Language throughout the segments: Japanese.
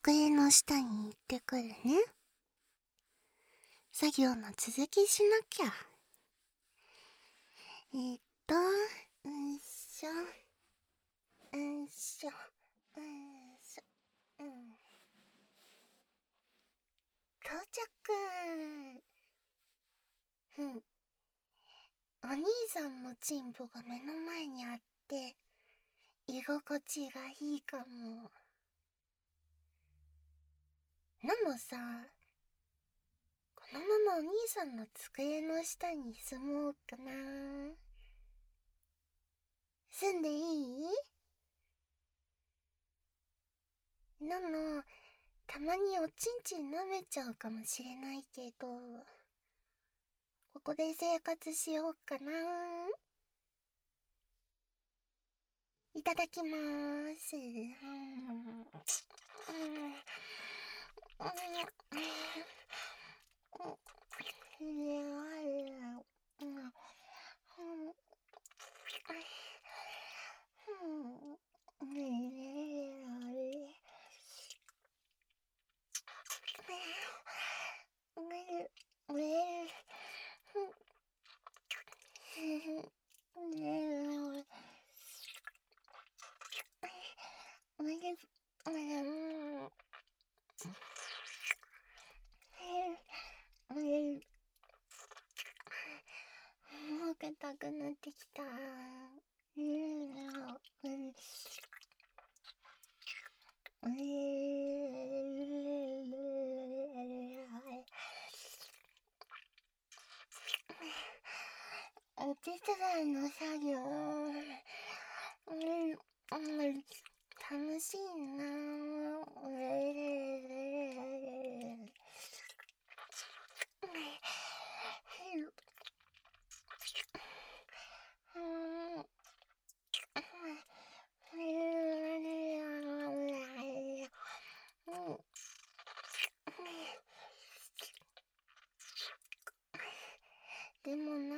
机の下に行ってくるね。作業の続きしなきゃ。んしょ、んしょ、んしょ、到着。お兄さんのチンポが目の前にあって、居心地がいいかも。なのさ、このままお兄さんの机の下に住もうかな。住んでいい？なの、たまにおちんちん舐めちゃうかもしれないけど、ここで生活しようかな。いただきまーす。もうけたくなってきた。お手伝いの作業、楽しいな。でもな、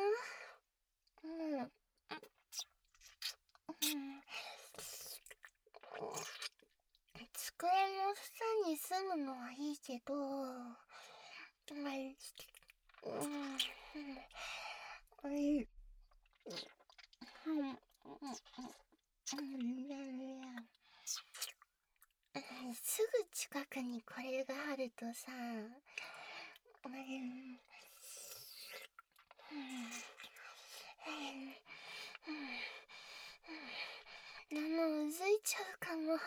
机の下に住むのはいいけど、すぐ近くにこれがあるとさ、うずいちゃうかも。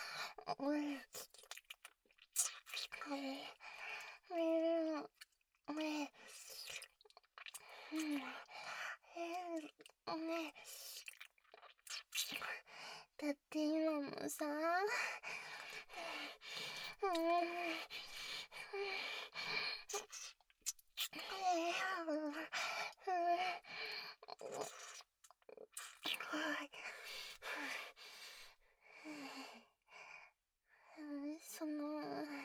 だって今もさ、その、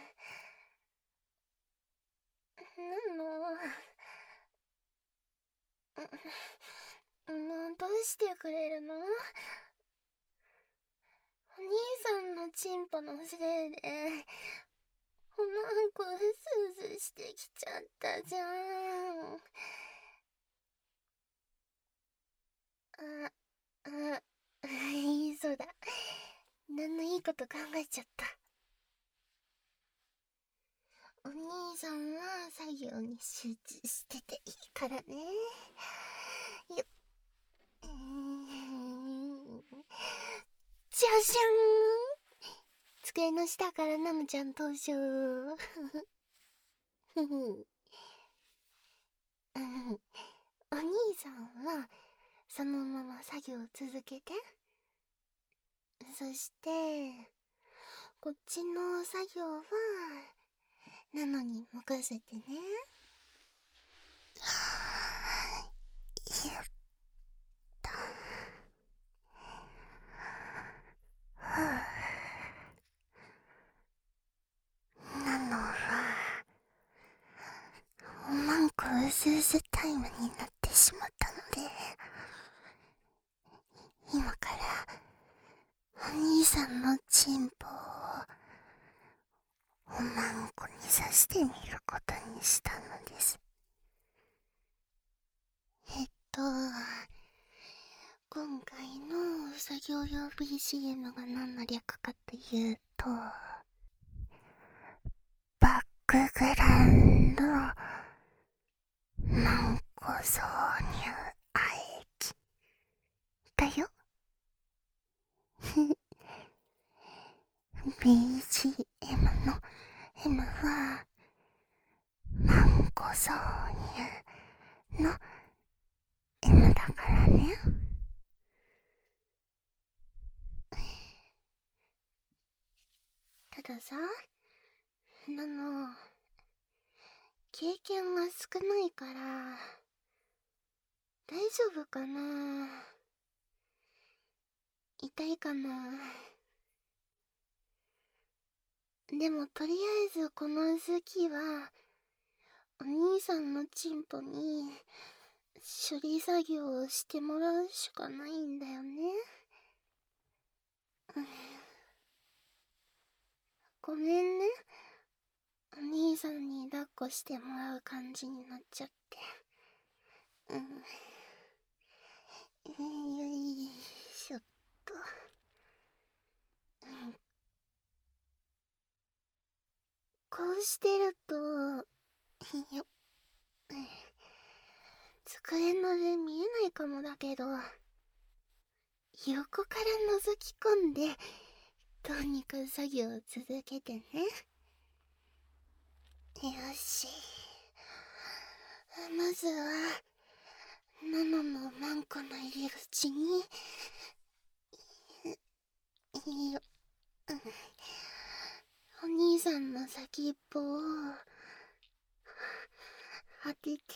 どうしてくれるの？お兄さんのチンポのせいで、おまんこうすうずしてきちゃったじゃん。そうだ。何のいいこと考えちゃった。お兄さんは作業に集中してていいからね。よっ。じゃじゃん。机の下からナムちゃん登場。お兄さんはそのまま作業を続けて。そしてこっちの作業はなのに任せてね。やったなのはおまんこうすうすタイムになってしまったので、今からお兄さんのチンポをまんこに刺してみることにしたのです。今回の作業用 BGM が何の略かというと、バックグラウンドマンコ挿入愛液だよ。BGM の M はマンコ挿入の M だからね。たださ、経験が少ないから大丈夫かな。痛いかな。でもとりあえずこの時はお兄さんのチンポに処理作業をしてもらうしかないんだよね。ごめんね、お兄さんに抱っこしてもらう感じになっちゃって。よいしょっと。こうしてると机の上見えないかもだけど、横から覗き込んでどうにか作業を続けてね。よし、まずはナノのマンコの入り口にお兄さんの先っぽを当てて、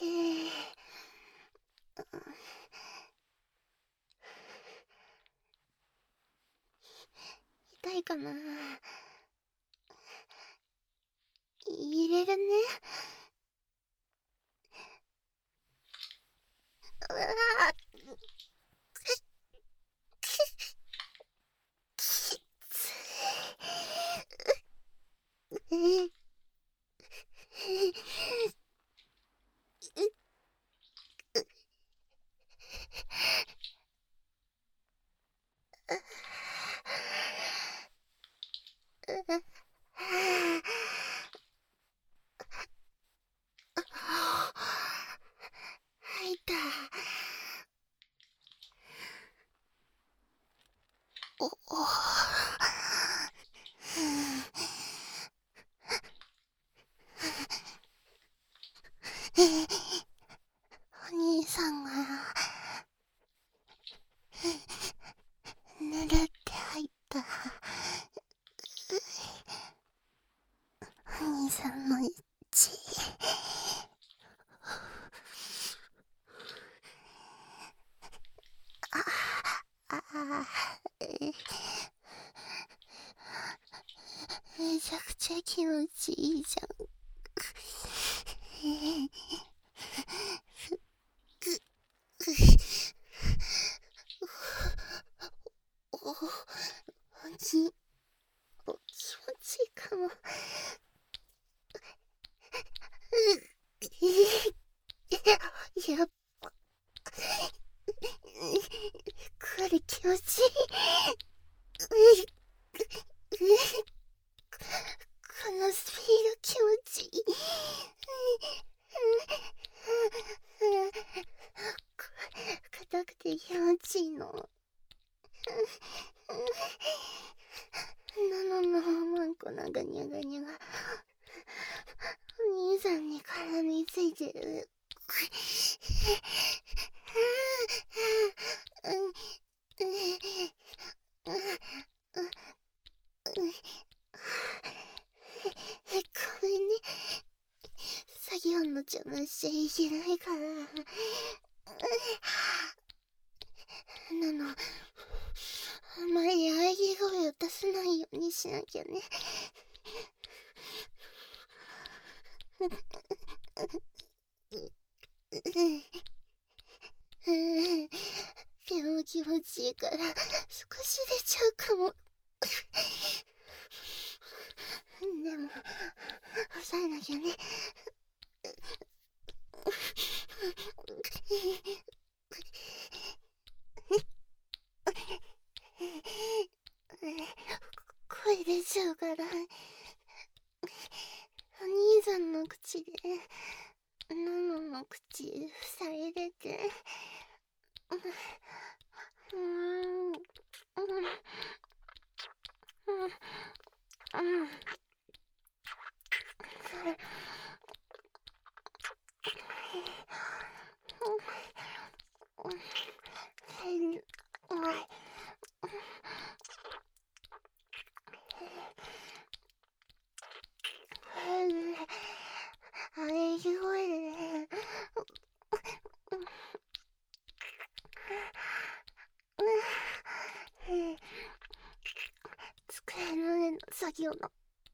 痛いかな。入れるね。うわぁ、きつい。吐いた。お兄さんがぬるって入った。お兄さんの血。めちゃくちゃ気持ちいいじゃん。気持ちいいかも。やっぱこれ気持ちいい。このスピード気持ちいい。硬くて気持ちいいの。ナノのマンコのガニャガニャがお兄さんに絡みついてる。ごめんね、作業の邪魔しちゃいけないから。ナノ、あんまり喘ぎ声を出さないようにしなきゃね。でも気持ちいいから少し出ちゃうかも。でも抑えなきゃね。声出ちゃうから、お兄さんの口でノノの口塞いでて、あれすごいね。机の上の作業の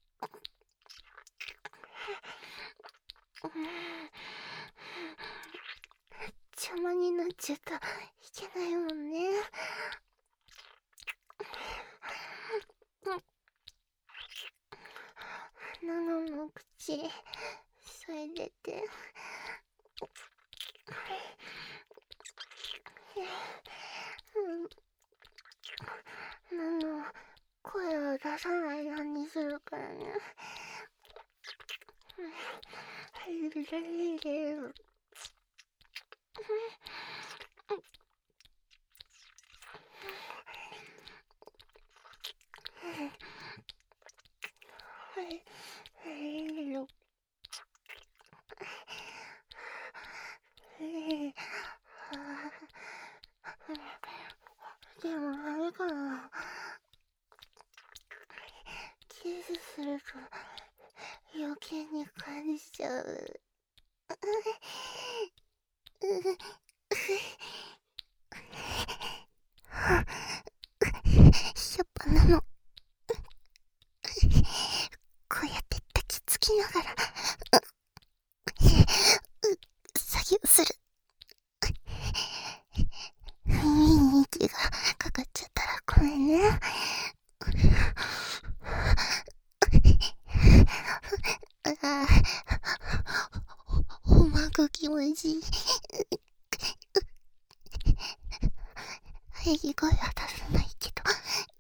邪魔になっちゃったいけないもんね。ナノの口塞いでて、ナノ声を出さないようにするからね。でもあれかな、キスすると余計に感じちゃう。やっぱなの、こうやって抱きつきながら作業する。耳に息がかかっちゃったらごめんね。おまく気持ちいい。喘ぎ声は出さないけど、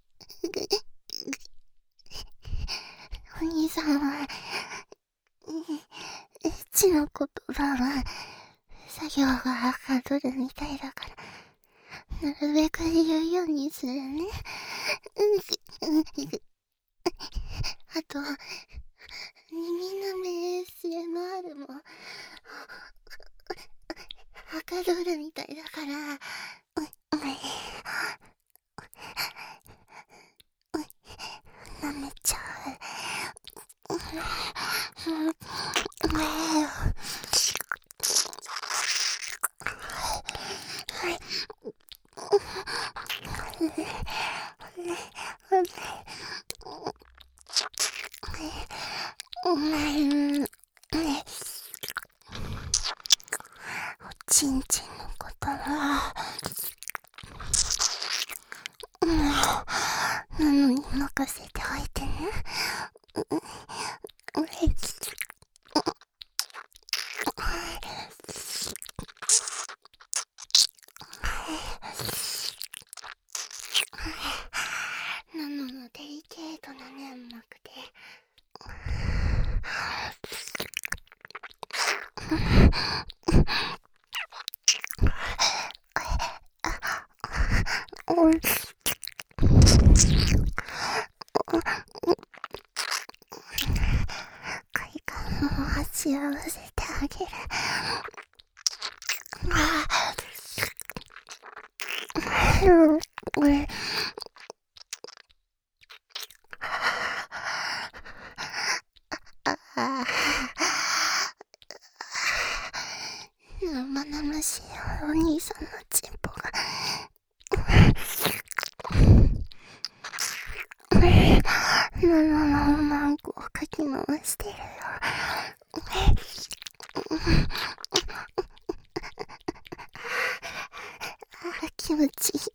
お兄さんはエッチな言葉は作業がはかどるみたいだから、なるべく言うようにするね。あと、耳の目 ASMR もはかどるみたいだから、舐めちゃう。おちんちんのことはなのに任せておいてね。なののデリケートな粘膜で快感を味わわせてあげる。生々しいお兄さんのチンポがのマンコをかき回してるよ。気持ちいい。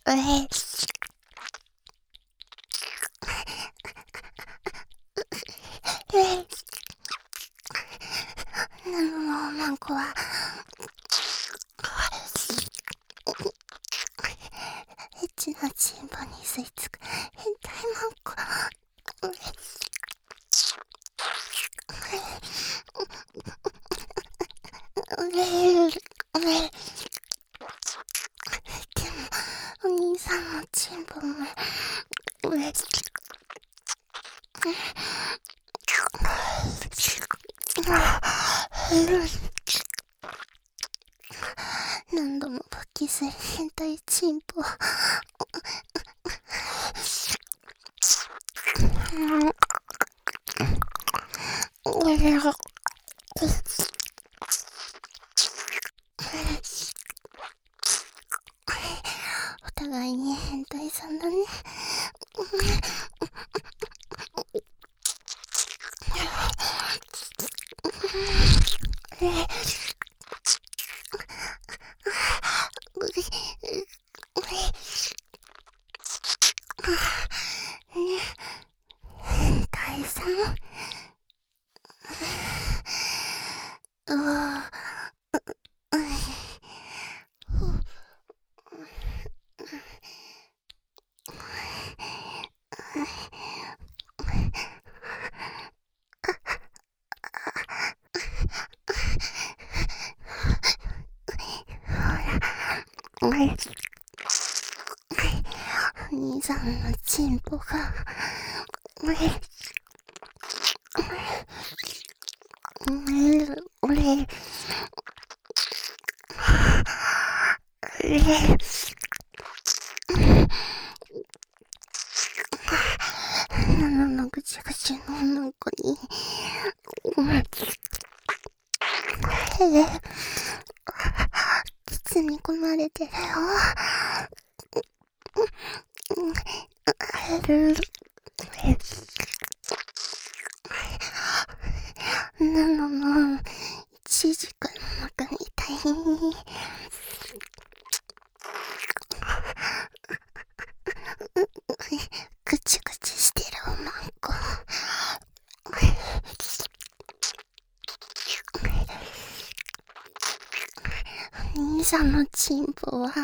なのマンコはエッチなチンポに吸い付く変態マンコ。でもお兄さんのチンポも何度も勃起する変態チンポ。お互いに変態さんだね。変態さん。お兄さんのチンポがなのぐちぐちの女の子に包み込まれてるよ。なのの一時間の中にいたい。ぐちぐちしてるおまんこ。お兄さんのチンポは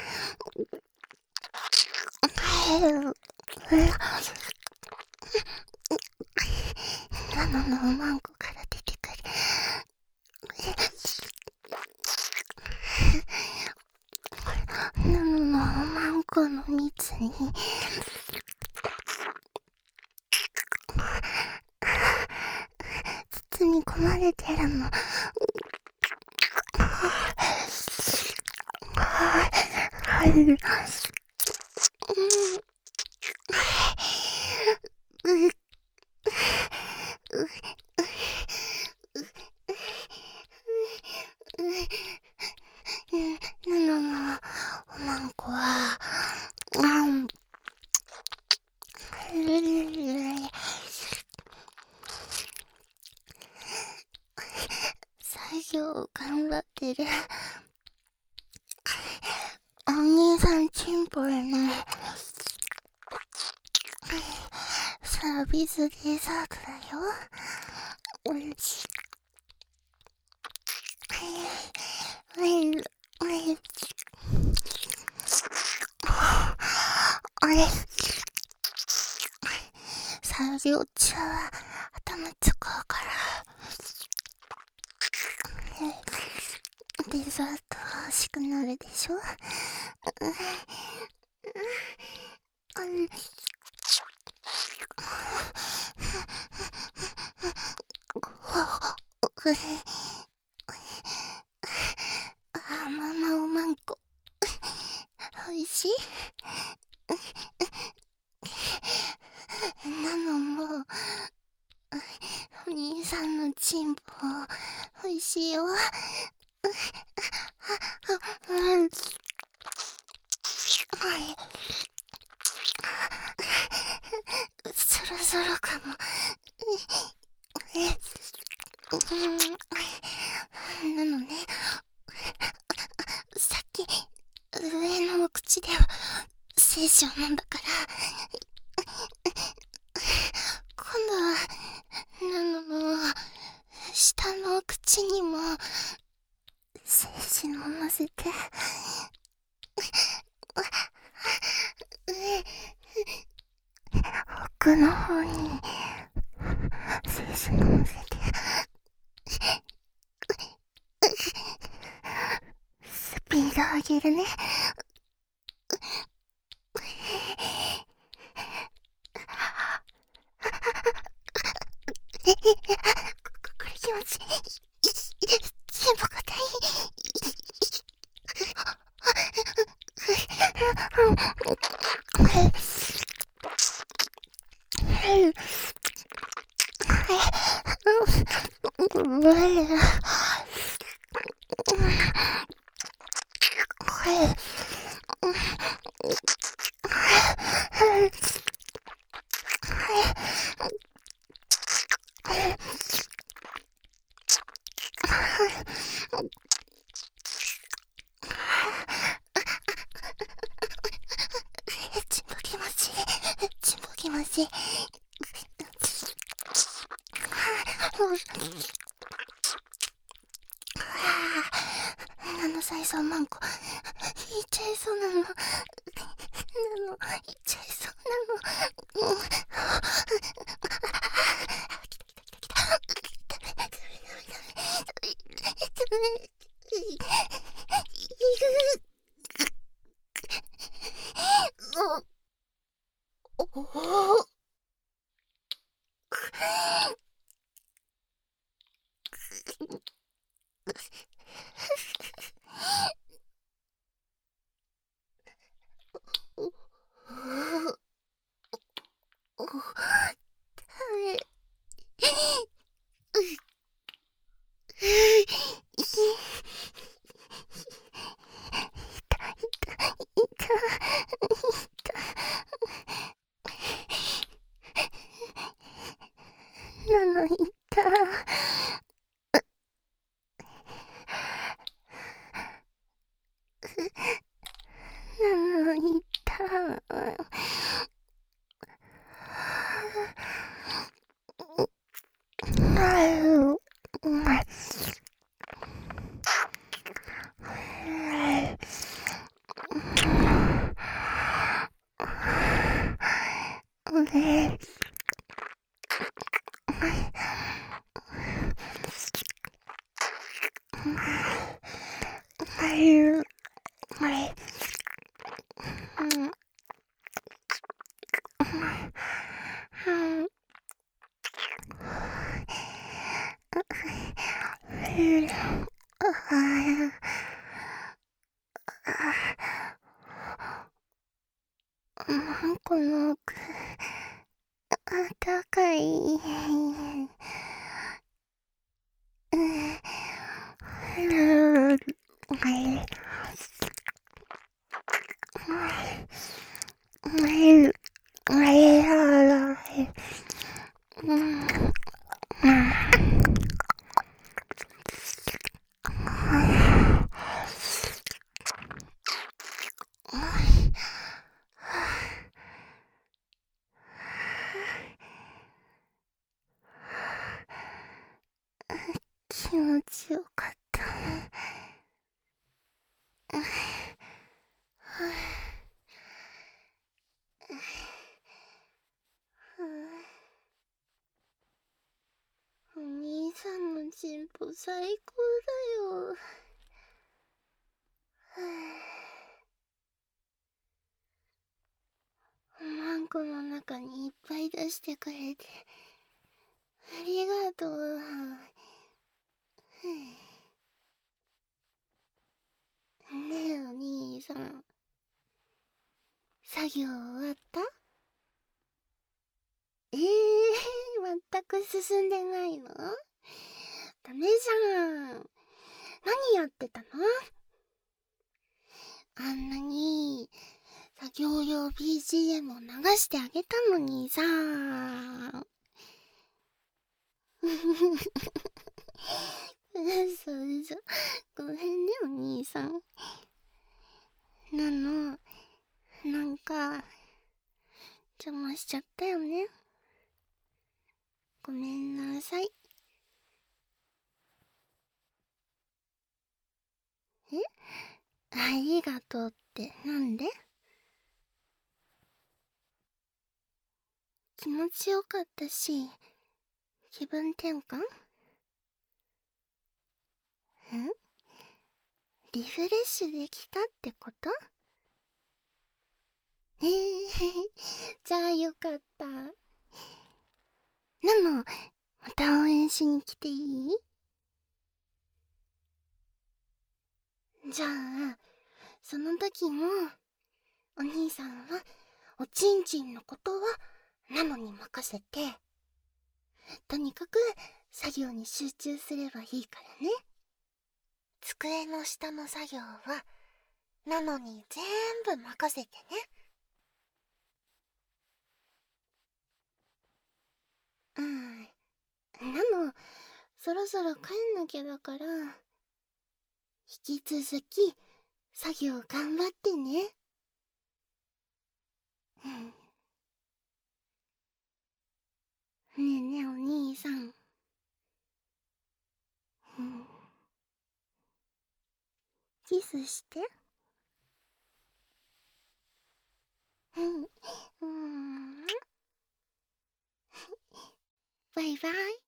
なののおまんこから出てくるなののおまんこの蜜に包み込まれてるの。なののおまんこは作業頑張ってるお兄さんチンポへのサービスデザートだよ。作業中は頭使うからデザート欲しくなるでしょ。ママおまんこおいしい。なのもお兄さんのチンポおいしいよ。そろそろかも。なのね、さっき上のお口では精子を飲んだから、今度はナノの下の口にも精子飲ませて、奥の方に精子飲ませて、スピード上げるね。これ気持ちいい。全部硬い。ちんぽ気持ちいい。ちんぽ気持ちいい。再3万個いっちゃいそうなの。いっちゃいそうなの。この奥、あったかい。気持ちよかった。お兄さんのチンポ最高だよ。おまんこの中にいっぱい出してくれてありがとう。ねえお兄さん、作業終わった？全く進んでないの？ダメじゃん。何やってたの？あんなに作業用 BGM を流してあげたのにさ。嘘。ごめんねお兄さん。なんか邪魔しちゃったよね。ごめんなさい。え、ありがとうってなんで？気持ちよかったし、気分転換？リフレッシュできたってこと？じゃあよかった。ナノ、また応援しに来ていい？じゃあ、その時も、お兄さんは、おちんちんのことは、ナノに任せて、とにかく、作業に集中すればいいからね。机の下の作業は、ナノに全部任せてね。ナノ、そろそろ帰んなきゃだから、引き続き、作業頑張ってね。ねえねえお兄さん。キスして。バイバイ。